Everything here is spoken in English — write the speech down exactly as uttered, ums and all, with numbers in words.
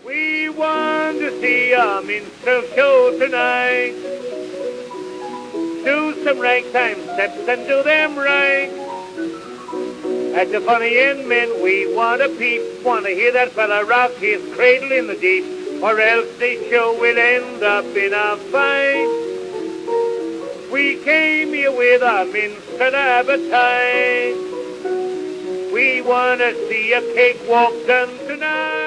We want to see a minstrel show tonight. Do some ragtime steps and do them right. At the funny end, men, we want to peep. Want to hear that fella rock his cradle in the deep. Or else the show will end up in a fight. We came here with a minstrel appetite. We want to see a cakewalk done tonight.